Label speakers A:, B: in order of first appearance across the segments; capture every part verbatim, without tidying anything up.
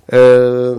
A: Eh,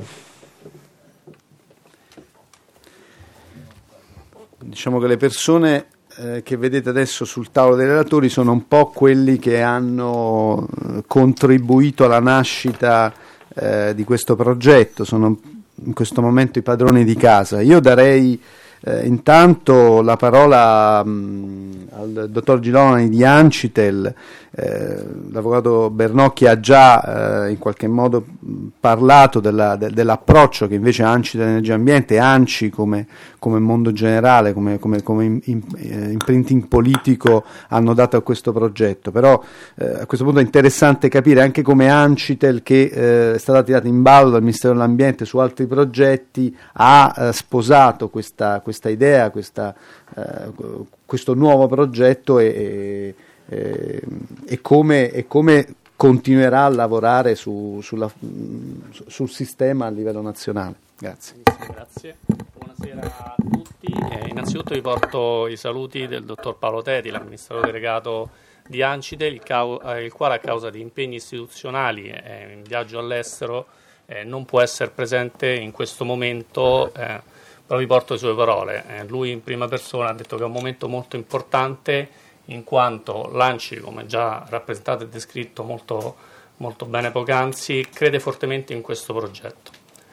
A: diciamo che le persone eh, che vedete adesso sul tavolo dei relatori sono un po' quelli che hanno eh, contribuito alla nascita eh, di questo progetto, sono in questo momento i padroni di casa. Io darei eh, intanto la parola mh, al dottor Girolami di Ancitel. Eh, l'avvocato Bernocchi ha già eh, in qualche modo parlato della, de, dell'approccio che invece Ancitel Energia Ambiente e ANCI come, come mondo generale, come, come, come in, in, eh, imprinting politico hanno dato a questo progetto. Però eh, a questo punto è interessante capire anche come Ancitel, che eh, è stata tirata in ballo dal Ministero dell'Ambiente su altri progetti, ha eh, sposato questa, questa idea, questa, eh, questo nuovo progetto e, e Eh, e, come, e come continuerà a lavorare su, sulla, su, sul sistema a livello nazionale. Grazie.
B: Grazie. Buonasera a tutti. Eh, innanzitutto vi porto i saluti del dottor Paolo Teti, l'amministratore delegato di Ancitel, il, cau- eh, il quale a causa di impegni istituzionali e eh, in viaggio all'estero eh, non può essere presente in questo momento, eh, però vi porto le sue parole. Eh, lui in prima persona ha detto che è un momento molto importante, in quanto l'ANCI, come già rappresentato e descritto molto, molto bene poc'anzi, crede fortemente in questo progetto.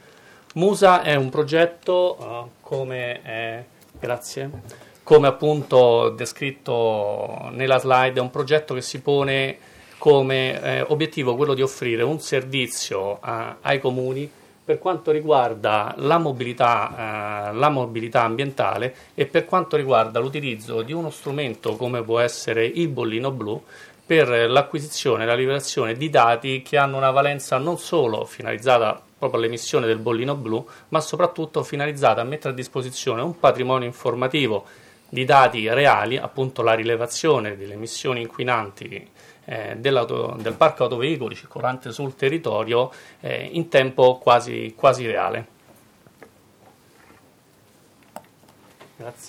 B: Musa è un progetto, uh, come, eh, grazie, come appunto descritto nella slide, è un progetto che si pone come eh, obiettivo quello di offrire un servizio uh, ai comuni per quanto riguarda la mobilità, eh, la mobilità ambientale e per quanto riguarda l'utilizzo di uno strumento come può essere il bollino blu per l'acquisizione e la liberazione di dati che hanno una valenza non solo finalizzata proprio all'emissione del bollino blu, ma soprattutto finalizzata a mettere a disposizione un patrimonio informativo di dati reali, appunto la rilevazione delle emissioni inquinanti Eh, del parco autoveicoli circolante sul territorio eh, in tempo quasi, quasi reale. Grazie.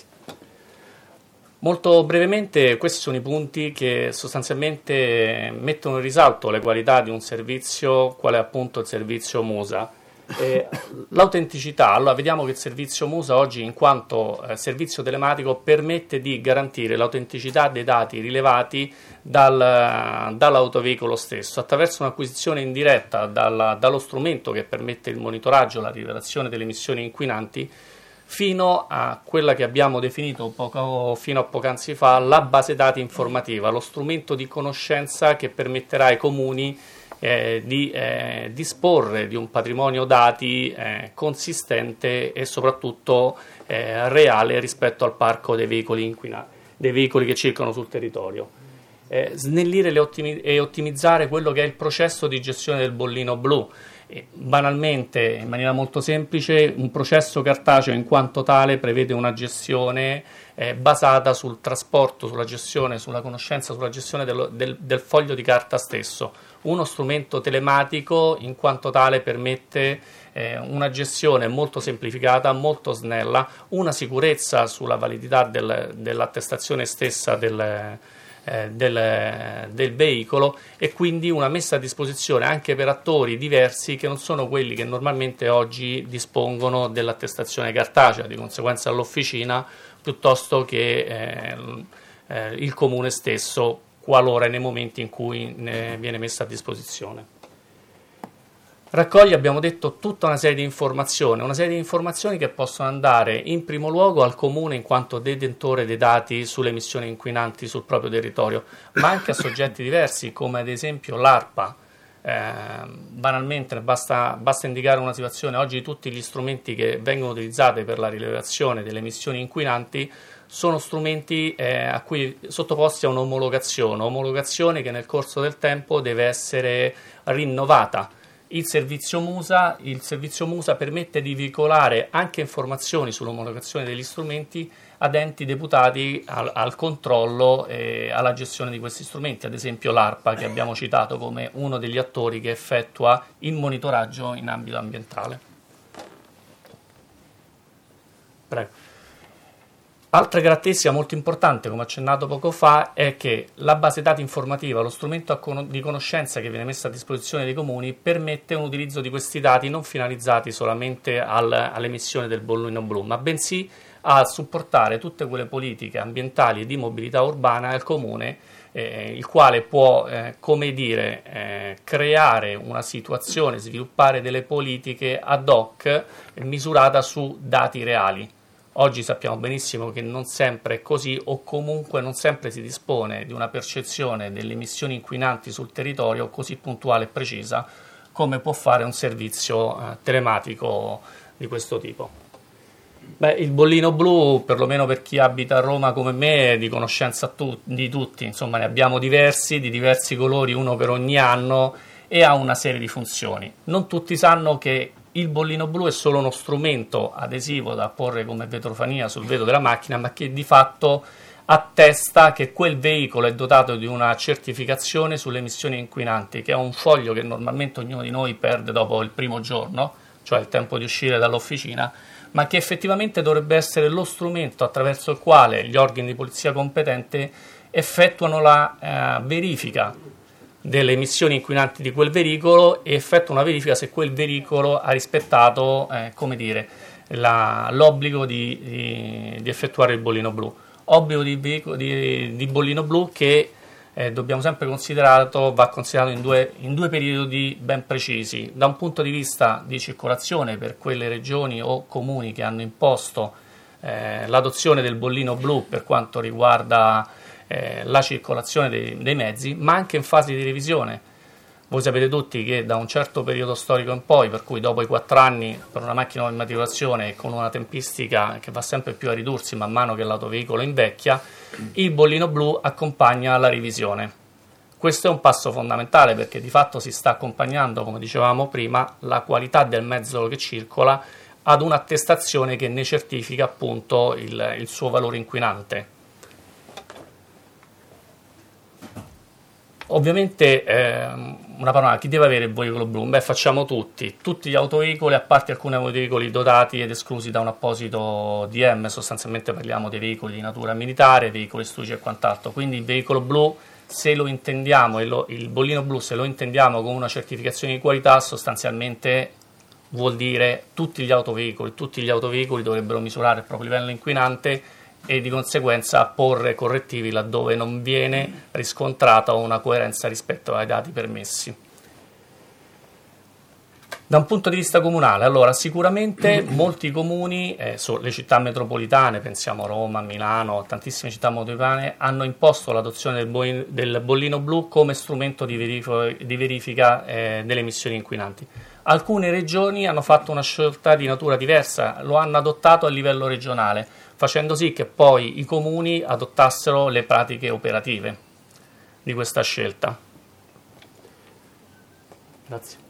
B: Molto brevemente, questi sono i punti che sostanzialmente mettono in risalto le qualità di un servizio, quale è appunto il servizio Musa. Eh, l'autenticità, allora vediamo che il servizio Musa oggi in quanto eh, servizio telematico permette di garantire l'autenticità dei dati rilevati dal, dall'autoveicolo stesso attraverso un'acquisizione indiretta dalla, dallo strumento che permette il monitoraggio e la rilevazione delle emissioni inquinanti fino a quella che abbiamo definito poco, fino a poc'anzi fa la base dati informativa, lo strumento di conoscenza che permetterà ai comuni Eh, di eh, disporre di un patrimonio dati eh, consistente e soprattutto eh, reale rispetto al parco dei veicoli inquinati, dei veicoli che circolano sul territorio. Eh, snellire le ottimi- e ottimizzare quello che è il processo di gestione del bollino blu. E, banalmente, in maniera molto semplice, un processo cartaceo in quanto tale prevede una gestione eh, basata sul trasporto, sulla gestione, sulla conoscenza, sulla gestione dello, del, del foglio di carta stesso. Uno strumento telematico in quanto tale permette eh, una gestione molto semplificata, molto snella, una sicurezza sulla validità del, dell'attestazione stessa del, eh, del, del veicolo e quindi una messa a disposizione anche per attori diversi che non sono quelli che normalmente oggi dispongono dell'attestazione cartacea, di conseguenza all'officina piuttosto che eh, eh, il comune stesso, qualora nei momenti in cui ne viene messa a disposizione. Raccoglie, abbiamo detto, tutta una serie di informazioni, una serie di informazioni che possono andare in primo luogo al comune in quanto detentore dei dati sulle emissioni inquinanti sul proprio territorio, ma anche a soggetti diversi come ad esempio l'ARPA. Eh, banalmente basta, basta indicare una situazione: oggi tutti gli strumenti che vengono utilizzati per la rilevazione delle emissioni inquinanti sono strumenti eh, a cui sottoposti a un'omologazione, omologazione che nel corso del tempo deve essere rinnovata. Il servizio Musa, il servizio Musa permette di veicolare anche informazioni sull'omologazione degli strumenti ad enti deputati al, al controllo e alla gestione di questi strumenti, ad esempio l'ARPA, che abbiamo citato come uno degli attori che effettua il monitoraggio in ambito ambientale. Prego. Altra caratteristica molto importante, come accennato poco fa, è che la base dati informativa, lo strumento di conoscenza che viene messo a disposizione dei comuni, permette un utilizzo di questi dati non finalizzati solamente al, all'emissione del bollino blu, ma bensì a supportare tutte quelle politiche ambientali e di mobilità urbana al comune, eh, il quale può, eh, come dire, eh, creare una situazione, sviluppare delle politiche ad hoc eh, misurata su dati reali. Oggi sappiamo benissimo che non sempre è così, o comunque non sempre si dispone di una percezione delle emissioni inquinanti sul territorio così puntuale e precisa come può fare un servizio eh, telematico di questo tipo. Beh, il bollino blu, perlomeno per chi abita a Roma come me, è di conoscenza tu- di tutti, insomma ne abbiamo diversi, di diversi colori, uno per ogni anno, e ha una serie di funzioni. Non tutti sanno che il bollino blu è solo uno strumento adesivo da apporre come vetrofania sul vetro della macchina, ma che di fatto attesta che quel veicolo è dotato di una certificazione sulle emissioni inquinanti, che è un foglio che normalmente ognuno di noi perde dopo il primo giorno, cioè il tempo di uscire dall'officina, ma che effettivamente dovrebbe essere lo strumento attraverso il quale gli organi di polizia competenti effettuano la eh, verifica delle emissioni inquinanti di quel veicolo e effettua una verifica se quel veicolo ha rispettato, eh, come dire, la, l'obbligo di, di, di effettuare il bollino blu. Obbligo di, di, di bollino blu che eh, dobbiamo sempre considerato, va considerato in due, in due periodi ben precisi. Da un punto di vista di circolazione per quelle regioni o comuni che hanno imposto eh, l'adozione del bollino blu per quanto riguarda Eh, la circolazione dei, dei mezzi, ma anche in fase di revisione. Voi sapete tutti che da un certo periodo storico in poi, per cui dopo i quattro anni per una macchina di immatricolazione con una tempistica che va sempre più a ridursi man mano che l'autoveicolo invecchia, il bollino blu accompagna la revisione. Questo è un passo fondamentale perché di fatto si sta accompagnando, come dicevamo prima, la qualità del mezzo che circola ad un'attestazione che ne certifica appunto il, il suo valore inquinante. Ovviamente eh, una parola, chi deve avere il veicolo blu? Beh, facciamo tutti, tutti gli autoveicoli, a parte alcuni autoveicoli dotati ed esclusi da un apposito D M, sostanzialmente parliamo dei veicoli di natura militare, veicoli studici e quant'altro, quindi il veicolo blu, se lo intendiamo, e lo, il bollino blu, se lo intendiamo come una certificazione di qualità, sostanzialmente vuol dire tutti gli autoveicoli, tutti gli autoveicoli dovrebbero misurare il proprio livello inquinante e di conseguenza porre correttivi laddove non viene riscontrata una coerenza rispetto ai dati permessi. Da un punto di vista comunale, allora sicuramente molti comuni, eh, so, le città metropolitane, pensiamo a Roma, Milano, tantissime città metropolitane, hanno imposto l'adozione del, bo- del bollino blu come strumento di, verif- di verifica eh, delle emissioni inquinanti. Alcune regioni hanno fatto una scelta di natura diversa, lo hanno adottato a livello regionale, facendo sì che poi i comuni adottassero le pratiche operative di questa scelta. Grazie.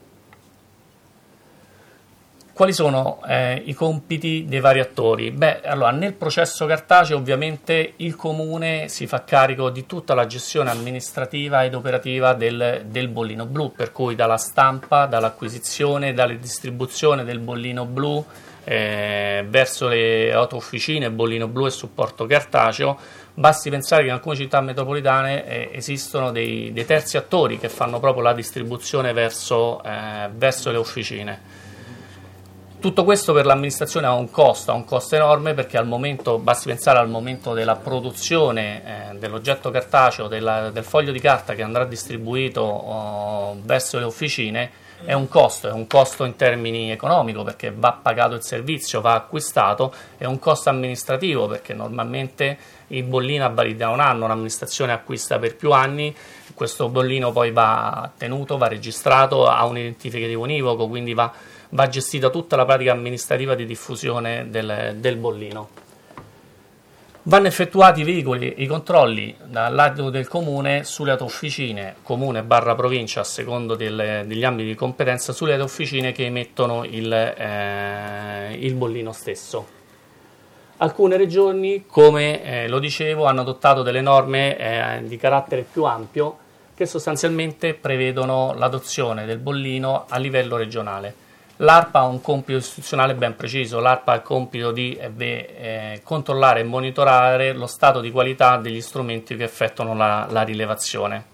B: Quali sono eh, i compiti dei vari attori? Beh, allora, nel processo cartaceo ovviamente il comune si fa carico di tutta la gestione amministrativa ed operativa del, del bollino blu, per cui dalla stampa, dall'acquisizione, dalla distribuzione del bollino blu eh, verso le autofficine, bollino blu e supporto cartaceo. Basti pensare che in alcune città metropolitane eh, esistono dei, dei terzi attori che fanno proprio la distribuzione verso, eh, verso le officine. Tutto questo per l'amministrazione ha un costo, ha un costo enorme perché al momento, basti pensare al momento della produzione eh, dell'oggetto cartaceo, della, del foglio di carta che andrà distribuito oh, verso le officine, è un costo, è un costo in termini economico perché va pagato il servizio, va acquistato, è un costo amministrativo perché normalmente il bollino ha validità da un anno, l'amministrazione acquista per più anni, questo bollino poi va tenuto, va registrato, ha un identificativo univoco, quindi va va gestita tutta la pratica amministrativa di diffusione del, del bollino. Vanno effettuati i veicoli, i controlli dal lato del comune sulle autofficine, comune barra provincia a secondo del, degli ambiti di competenza, sulle autofficine che emettono il, eh, il bollino stesso. Alcune regioni, come eh, lo dicevo, hanno adottato delle norme eh, di carattere più ampio che sostanzialmente prevedono l'adozione del bollino a livello regionale. L'ARPA ha un compito istituzionale ben preciso, l'ARPA ha il compito di eh, eh, controllare e monitorare lo stato di qualità degli strumenti che effettuano la, la rilevazione.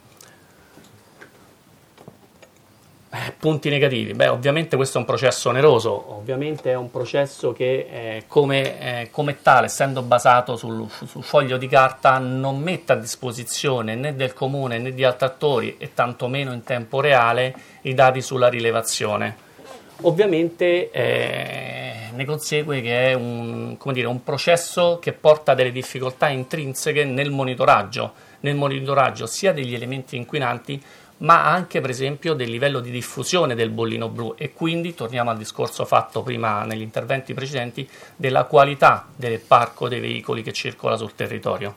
B: Punti negativi, beh ovviamente questo è un processo oneroso, ovviamente è un processo che eh, come, eh, come tale, essendo basato sul, sul foglio di carta, non mette a disposizione né del comune né di altri attori e tantomeno in tempo reale i dati sulla rilevazione. Ovviamente eh, ne consegue che è un, come dire, un processo che porta delle difficoltà intrinseche nel monitoraggio, nel monitoraggio sia degli elementi inquinanti ma anche per esempio del livello di diffusione del bollino blu e quindi torniamo al discorso fatto prima negli interventi precedenti della qualità del parco dei veicoli che circola sul territorio.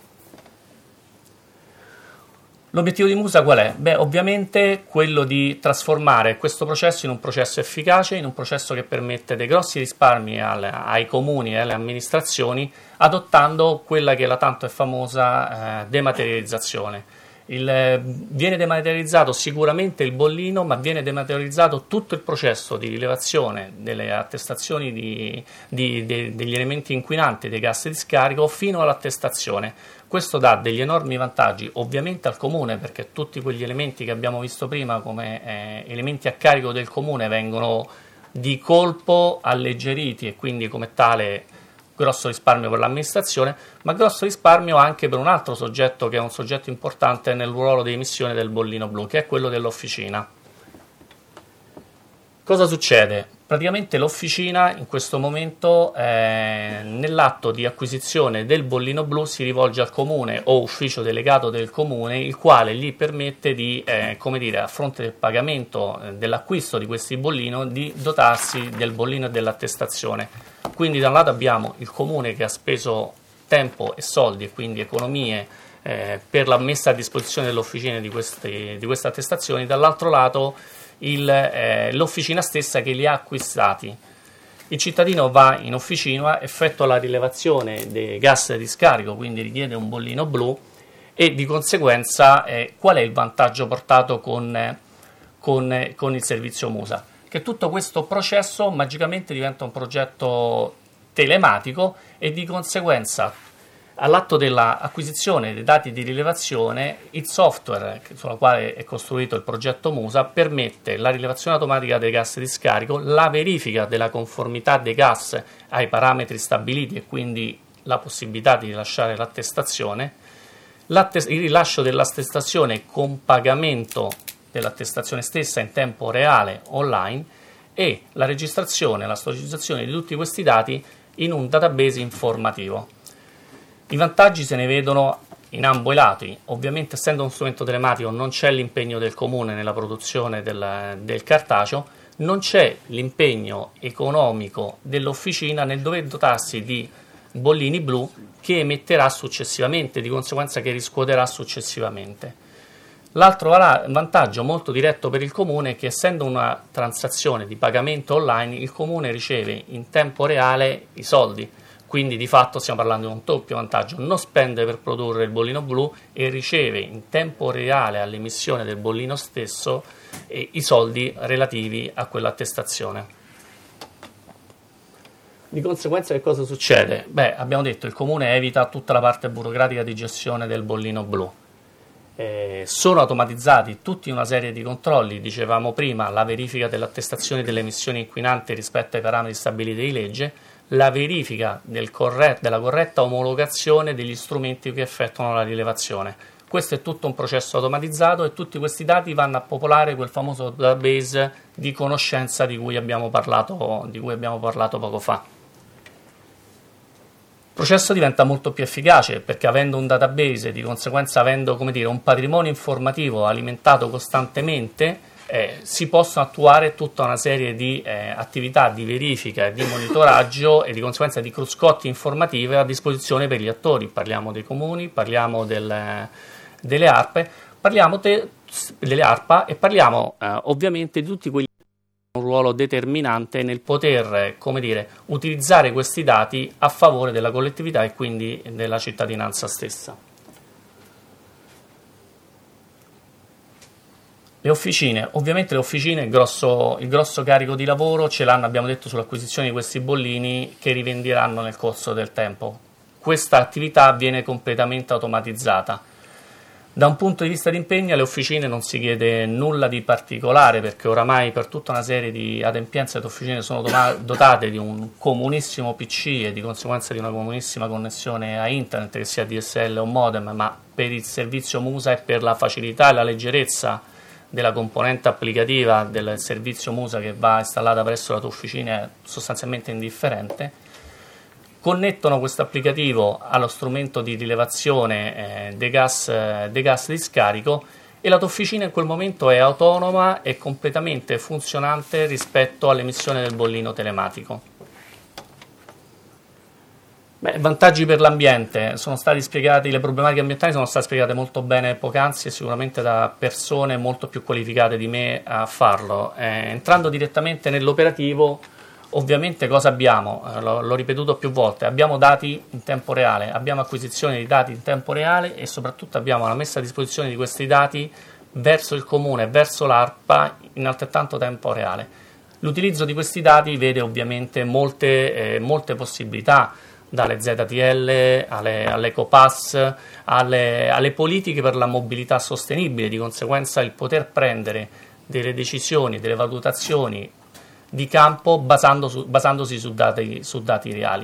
B: L'obiettivo di Musa qual è? Beh, ovviamente quello di trasformare questo processo in un processo efficace, in un processo che permette dei grossi risparmi al, ai comuni e alle amministrazioni, adottando quella che è la tanto e famosa eh, dematerializzazione. Il, viene dematerializzato sicuramente il bollino, ma viene dematerializzato tutto il processo di rilevazione delle attestazioni di, di, de, degli elementi inquinanti, dei gas di scarico, fino all'attestazione. Questo dà degli enormi vantaggi ovviamente al comune, perché tutti quegli elementi che abbiamo visto prima come eh, elementi a carico del comune vengono di colpo alleggeriti e quindi come tale grosso risparmio per l'amministrazione, ma grosso risparmio anche per un altro soggetto che è un soggetto importante nel ruolo di emissione del bollino blu, che è quello dell'officina. Cosa succede? Praticamente l'officina in questo momento eh, nell'atto di acquisizione del bollino blu si rivolge al comune o ufficio delegato del comune, il quale gli permette di, eh, come dire, a fronte del pagamento eh, dell'acquisto di questi bollino, di dotarsi del bollino e dell'attestazione. Quindi da un lato abbiamo il comune che ha speso tempo e soldi e quindi economie eh, per la messa a disposizione dell'officina di queste, di queste attestazioni, dall'altro lato il, eh, l'officina stessa che li ha acquistati. Il cittadino va in officina, effettua la rilevazione dei gas di scarico, quindi richiede un bollino blu e di conseguenza eh, qual è il vantaggio portato con, eh, con, eh, con il servizio Musa? Che tutto questo processo magicamente diventa un progetto telematico e di conseguenza all'atto dell'acquisizione dei dati di rilevazione il software sulla quale è costruito il progetto Musa permette la rilevazione automatica dei gas di scarico, la verifica della conformità dei gas ai parametri stabiliti e quindi la possibilità di rilasciare l'attestazione, l'attest- il rilascio dell'attestazione con pagamento dell'attestazione stessa in tempo reale online e la registrazione e la storicizzazione di tutti questi dati in un database informativo. I vantaggi se ne vedono in ambo i lati, ovviamente essendo uno strumento telematico non c'è l'impegno del comune nella produzione del, del cartaceo, non c'è l'impegno economico dell'officina nel dover dotarsi di bollini blu che emetterà successivamente, di conseguenza che riscuoterà successivamente. L'altro vantaggio molto diretto per il comune è che essendo una transazione di pagamento online il comune riceve in tempo reale i soldi, quindi di fatto stiamo parlando di un doppio vantaggio, non spende per produrre il bollino blu e riceve in tempo reale all'emissione del bollino stesso eh, i soldi relativi a quell'attestazione. Di conseguenza che cosa succede? Beh, abbiamo detto il comune evita tutta la parte burocratica di gestione del bollino blu. Eh, sono automatizzati tutta una serie di controlli, dicevamo prima, la verifica dell'attestazione delle emissioni inquinanti rispetto ai parametri stabiliti di legge, la verifica del corret- della corretta omologazione degli strumenti che effettuano la rilevazione. Questo è tutto un processo automatizzato e tutti questi dati vanno a popolare quel famoso database di conoscenza di cui abbiamo parlato, di cui abbiamo parlato poco fa. Il processo diventa molto più efficace perché avendo un database e di conseguenza avendo, come dire, un patrimonio informativo alimentato costantemente eh, si possono attuare tutta una serie di eh, attività di verifica e di monitoraggio e di conseguenza di cruscotti informative a disposizione per gli attori. Parliamo dei comuni, parliamo del, delle ARPA, parliamo de, delle ARPA e parliamo eh, ovviamente di tutti quegli un ruolo determinante nel poter, come dire, utilizzare questi dati a favore della collettività e quindi della cittadinanza stessa. Le officine, ovviamente le officine, il grosso, il grosso carico di lavoro ce l'hanno, abbiamo detto, sull'acquisizione di questi bollini che rivenderanno nel corso del tempo. Questa attività viene completamente automatizzata. Da un punto di vista di impegno alle officine non si chiede nulla di particolare, perché oramai per tutta una serie di adempienze le officine sono dotate di un comunissimo P C e di conseguenza di una comunissima connessione a internet, che sia D S L o modem, ma per il servizio MUSA e per la facilità e la leggerezza della componente applicativa del servizio MUSA che va installata presso la tua officina è sostanzialmente indifferente. Connettono questo applicativo allo strumento di rilevazione eh, dei, gas, eh, dei gas di scarico e la tua officina in quel momento è autonoma e completamente funzionante rispetto all'emissione del bollino telematico. Beh, vantaggi per l'ambiente sono stati spiegati, le problematiche ambientali sono state spiegate molto bene poc'anzi e sicuramente da persone molto più qualificate di me a farlo. Eh, entrando direttamente nell'operativo, ovviamente cosa abbiamo? Eh, l'ho, l'ho ripetuto più volte, abbiamo dati in tempo reale, abbiamo acquisizione di dati in tempo reale e soprattutto abbiamo la messa a disposizione di questi dati verso il comune, verso l'ARPA in altrettanto tempo reale. L'utilizzo di questi dati vede ovviamente molte, eh, molte possibilità, dalle Z T L alle, all'EcoPass, alle, alle politiche per la mobilità sostenibile, di conseguenza il poter prendere delle decisioni, delle valutazioni di campo basando su, basandosi su dati, su dati reali.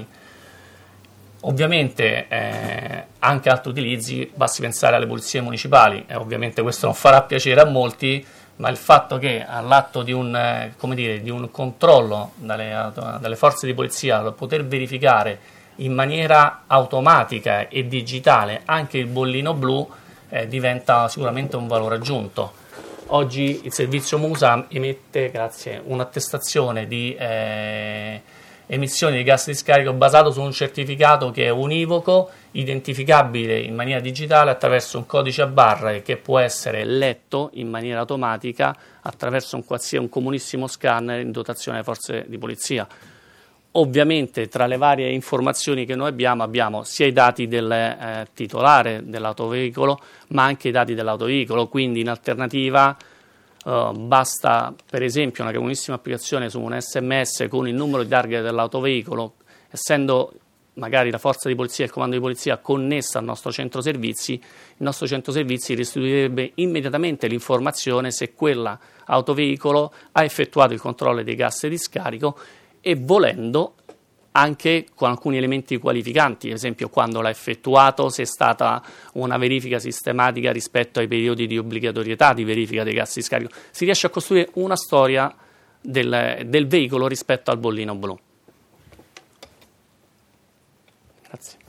B: Ovviamente eh, anche altri utilizzi, basti pensare alle polizie municipali, e ovviamente questo non farà piacere a molti, ma il fatto che all'atto di un, eh, come dire, di un controllo dalle, dalle forze di polizia, poter verificare in maniera automatica e digitale anche il bollino blu eh, diventa sicuramente un valore aggiunto. Oggi il servizio MUSA emette, grazie, un'attestazione di eh, emissioni di gas di scarico basato su un certificato che è univoco, identificabile in maniera digitale attraverso un codice a barre che può essere letto in maniera automatica attraverso un, qualsiasi, un comunissimo scanner in dotazione alle forze di polizia. Ovviamente tra le varie informazioni che noi abbiamo abbiamo sia i dati del eh, titolare dell'autoveicolo ma anche i dati dell'autoveicolo, quindi in alternativa eh, basta per esempio una comunissima applicazione su un S M S con il numero di targa dell'autoveicolo, essendo magari la forza di polizia e il comando di polizia connessa al nostro centro servizi, il nostro centro servizi restituirebbe immediatamente l'informazione se quella autoveicolo ha effettuato il controllo dei gas di scarico e volendo anche con alcuni elementi qualificanti, ad esempio quando l'ha effettuato, se è stata una verifica sistematica rispetto ai periodi di obbligatorietà di verifica dei gas di scarico. Si riesce a costruire una storia del, del veicolo rispetto al bollino blu. Grazie.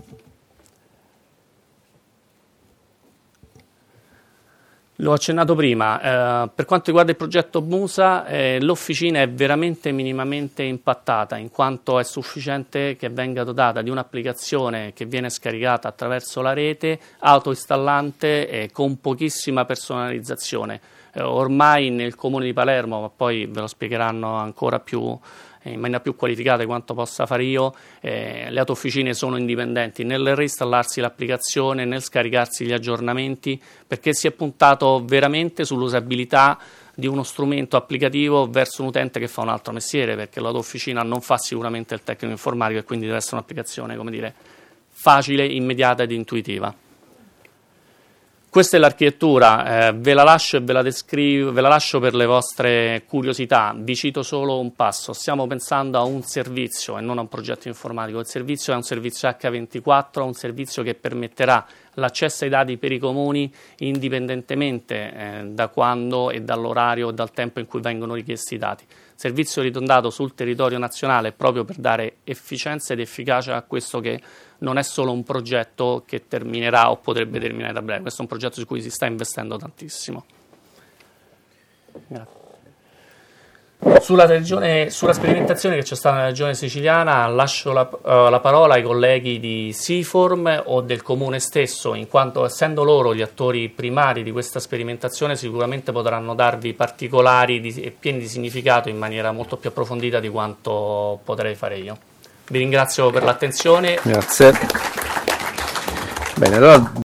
B: L'ho accennato prima, eh, per quanto riguarda il progetto MUSA, eh, l'officina è veramente minimamente impattata, in quanto è sufficiente che venga dotata di un'applicazione che viene scaricata attraverso la rete, autoinstallante e con pochissima personalizzazione. Eh, ormai nel comune di Palermo, ma poi ve lo spiegheranno ancora più in maniera più qualificata di quanto possa fare io, eh, le autofficine sono indipendenti nel reinstallarsi l'applicazione, nel scaricarsi gli aggiornamenti, perché si è puntato veramente sull'usabilità di uno strumento applicativo verso un utente che fa un altro mestiere, perché l'autofficina non fa sicuramente il tecnico informatico e quindi deve essere un'applicazione, come dire, facile, immediata ed intuitiva. Questa è l'architettura, eh, ve la lascio e ve la descrivo, ve la lascio per le vostre curiosità. Vi cito solo un passo: stiamo pensando a un servizio e non a un progetto informatico. Il servizio è un servizio acca ventiquattro, un servizio che permetterà l'accesso ai dati per i comuni indipendentemente eh, da quando e dall'orario o dal tempo in cui vengono richiesti i dati. Servizio ritondato sul territorio nazionale proprio per dare efficienza ed efficacia a questo che non è solo un progetto che terminerà o potrebbe terminare da breve, questo è un progetto su cui si sta investendo tantissimo. Grazie. Sulla, regione, sulla sperimentazione che c'è stata nella regione siciliana lascio la, uh, la parola ai colleghi di SIFORM o del comune stesso, in quanto essendo loro gli attori primari di questa sperimentazione sicuramente potranno darvi particolari di, e pieni di significato in maniera molto più approfondita di quanto potrei fare io. Vi ringrazio per l'attenzione.
A: Grazie. Bene, allora